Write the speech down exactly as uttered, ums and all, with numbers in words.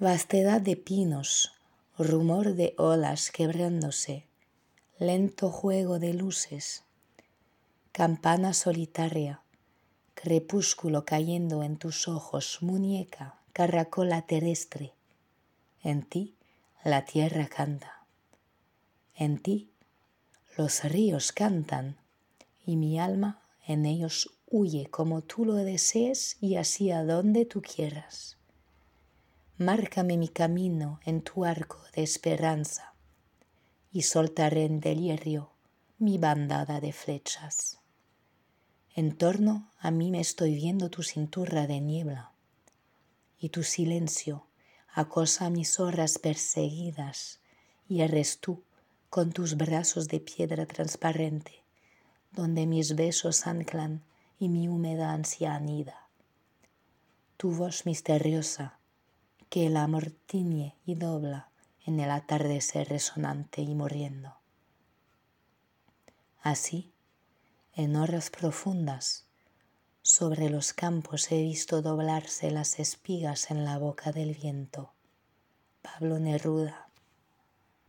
Vastedad de pinos, rumor de olas quebrándose, lento juego de luces, campana solitaria, crepúsculo cayendo en tus ojos, muñeca, caracola terrestre. En ti la tierra canta, en ti los ríos cantan, y mi alma en ellos huye como tú lo desees y hacia donde tú quieras. Márcame mi camino en tu arco de esperanza, y soltaré en delirio mi bandada de flechas. En torno a mí me estoy viendo tu cintura de niebla, y tu silencio acosa a mis horas perseguidas, y eres tú con tus brazos de piedra transparente, donde mis besos anclan y mi húmeda ansia anida. Tu voz misteriosa, que el amor tiñe y dobla en el atardecer resonante y muriendo. Así, en horas profundas, sobre los campos he visto doblarse las espigas en la boca del viento. Pablo Neruda.